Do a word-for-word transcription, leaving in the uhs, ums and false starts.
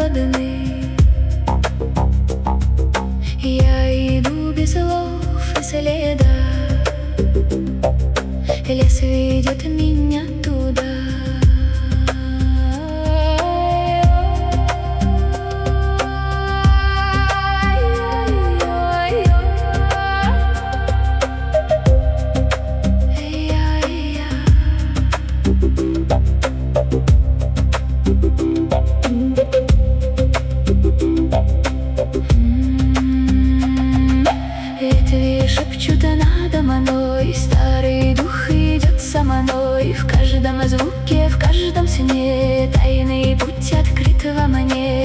холодный. Я иду без слов и следа, лес ведет меня туда. Ветви шепчут надо мной, старый дух идет со мной. В каждом звуке, в каждом сне тайный путь открыт во мне.